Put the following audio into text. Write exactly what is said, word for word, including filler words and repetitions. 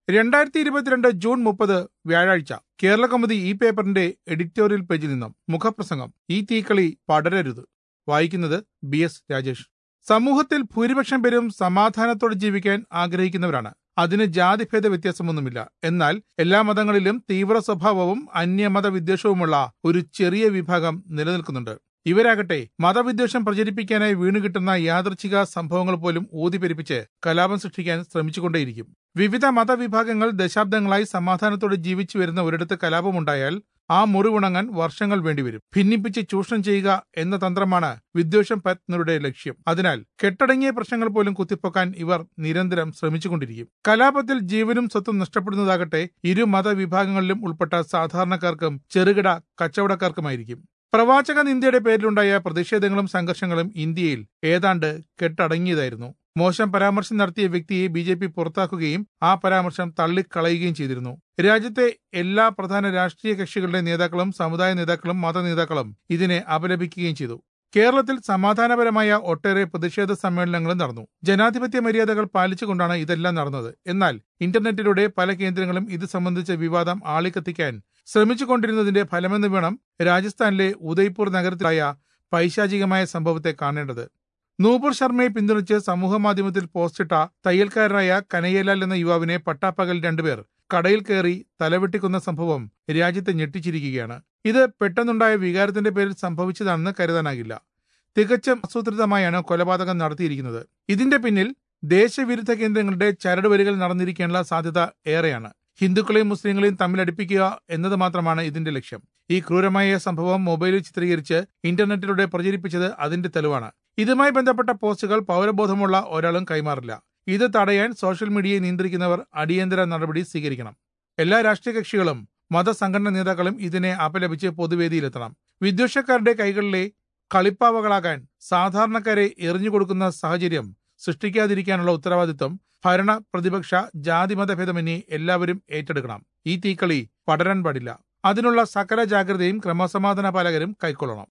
രണ്ടായിരത്തി ഇരുപത്തിരണ്ട് ജൂൺ മുപ്പത് വ്യാഴാഴ്ച കേരള കൗമുദി ഈ പേപ്പറിന്റെ എഡിറ്റോറിയൽ പേജിൽ നിന്നും മുഖപ്രസംഗം ഈ തീക്കളി പടരരുത്. വായിക്കുന്നത് ബി എസ് രാജേഷ്. സമൂഹത്തിൽ ഭൂരിപക്ഷം പേരും സമാധാനത്തോടെ ജീവിക്കാൻ ആഗ്രഹിക്കുന്നവരാണ്. അതിന് ജാതിഭേദ വ്യത്യാസമൊന്നുമില്ല. എന്നാൽ എല്ലാ മതങ്ങളിലും തീവ്ര സ്വഭാവവും അന്യമത വിദ്വേഷവുമുള്ള ഒരു ചെറിയ വിഭാഗം നിലനിൽക്കുന്നുണ്ട്. ഇവരാകട്ടെ മതവിദ്വേഷം പ്രചരിപ്പിക്കാനായി വീണുകിട്ടുന്ന യാദൃച്ഛിക സംഭവങ്ങൾ പോലും ഊതിപ്പെരിപ്പിച്ച് കലാപം സൃഷ്ടിക്കാൻ ശ്രമിച്ചുകൊണ്ടേയിരിക്കും. വിവിധ മതവിഭാഗങ്ങൾ ദശാബ്ദങ്ങളായി സമാധാനത്തോടെ ജീവിച്ചു വരുന്ന ഒരിടത്ത് കലാപമുണ്ടായാൽ ആ മുറിവുണങ്ങാൻ വർഷങ്ങൾ വേണ്ടിവരും. ഭിന്നിപ്പിച്ച് ചൂഷണം ചെയ്യുക എന്ന തന്ത്രമാണ് വിദ്വേഷം പരത്തുന്നവരുടെ ലക്ഷ്യം. അതിനാൽ കെട്ടടങ്ങിയ പ്രശ്നങ്ങൾ പോലും കുത്തിപ്പൊക്കാൻ ഇവർ നിരന്തരം ശ്രമിച്ചുകൊണ്ടിരിക്കും. കലാപത്തിൽ ജീവനും സ്വത്തും നഷ്ടപ്പെടുന്നതാകട്ടെ ഇരു മതവിഭാഗങ്ങളിലും ഉൾപ്പെട്ട സാധാരണക്കാർക്കും ചെറുകിട കച്ചവടക്കാർക്കുമായിരിക്കും. പ്രവാചക നിന്ദയുടെ പേരിലുണ്ടായ പ്രതിഷേധങ്ങളും സംഘർഷങ്ങളും ഇന്ത്യയിൽ ഏതാണ്ട് കെട്ടടങ്ങിയതായിരുന്നു. മോശം പരാമർശം നടത്തിയ വ്യക്തിയെ ബി ജെ പി പുറത്താക്കുകയും ആ പരാമർശം തള്ളിക്കളയുകയും ചെയ്തിരുന്നു. രാജ്യത്തെ എല്ലാ പ്രധാന രാഷ്ട്രീയ കക്ഷികളുടെ നേതാക്കളും സമുദായ നേതാക്കളും മത നേതാക്കളും ഇതിനെ അപലപിക്കുകയും ചെയ്തു. കേരളത്തിൽ സമാധാനപരമായ ഒട്ടേറെ പ്രതിഷേധ സമ്മേളനങ്ങളും നടന്നു. ജനാധിപത്യ മര്യാദകൾ പാലിച്ചുകൊണ്ടാണ് ഇതെല്ലാം നടന്നത്. എന്നാൽ ഇന്റർനെറ്റിലൂടെ പല കേന്ദ്രങ്ങളും ഇത് സംബന്ധിച്ച വിവാദം ആളിക്കത്തിക്കാൻ ശ്രമിച്ചുകൊണ്ടിരുന്നതിന്റെ ഫലമെന്ന് വേണം രാജസ്ഥാനിലെ ഉദയ്പൂർ നഗരത്തിലായ പൈശാചികമായ സംഭവത്തെ കാണേണ്ടത്. നൂപുർ ശർമ്മയെ പിന്തുണച്ച് സമൂഹമാധ്യമത്തിൽ പോസ്റ്റിട്ട തയ്യൽക്കാരനായ കനയ്യലാൽ എന്ന യുവാവിനെ പട്ടാപ്പകൽ രണ്ടുപേർ കടയിൽ കയറി തലവെട്ടിക്കുന്ന സംഭവം രാജ്യത്തെ ഞെട്ടിച്ചിരിക്കുകയാണ്. ഇത് പെട്ടെന്നുണ്ടായ വികാരത്തിന്റെ പേരിൽ സംഭവിച്ചതാണെന്ന് കരുതാനാകില്ല. തികച്ചും ആസൂത്രിതമായാണ് കൊലപാതകം നടത്തിയിരിക്കുന്നത്. ഇതിന്റെ പിന്നിൽ ദേശവിരുദ്ധ കേന്ദ്രങ്ങളുടെ ചരടുവലികൾ നടന്നിരിക്കാനുള്ള സാധ്യത ഏറെയാണ്. ഹിന്ദുക്കളെയും മുസ്ലിങ്ങളെയും തമ്മിലടിപ്പിക്കുക എന്നത് മാത്രമാണ് ഇതിന്റെ ലക്ഷ്യം. ഈ ക്രൂരമായ സംഭവം മൊബൈലിൽ ചിത്രീകരിച്ച് ഇന്റർനെറ്റിലൂടെ പ്രചരിപ്പിച്ചത് അതിന്റെ തെളിവാണ്. ഇതുമായി ബന്ധപ്പെട്ട പോസ്റ്റുകൾ പൗരബോധമുള്ള ഒരാളും കൈമാറില്ല. ഇത് തടയാൻ സോഷ്യൽ മീഡിയയെ നിയന്ത്രിക്കുന്നവർ അടിയന്തര നടപടി സ്വീകരിക്കണം. എല്ലാ രാഷ്ട്രീയ കക്ഷികളും മതസംഘടനാ നേതാക്കളും ഇതിനെ അപലപിച്ച് പൊതുവേദിയിലെത്തണം. വിദ്വേഷക്കാരുടെ കൈകളിലെ കളിപ്പാവകളാകാൻ സാധാരണക്കാരെ എറിഞ്ഞുകൊടുക്കുന്ന സാഹചര്യം സൃഷ്ടിക്കാതിരിക്കാനുള്ള ഉത്തരവാദിത്വം ഭരണ പ്രതിപക്ഷ ജാതിമതഭേദമന്യേ എല്ലാവരും ഏറ്റെടുക്കണം. ഈ തീക്കളി പടരാൻ പാടില്ല. അതിനുള്ള സകല ജാഗ്രതയും ക്രമസമാധാന പാലകരും കൈക്കൊള്ളണം.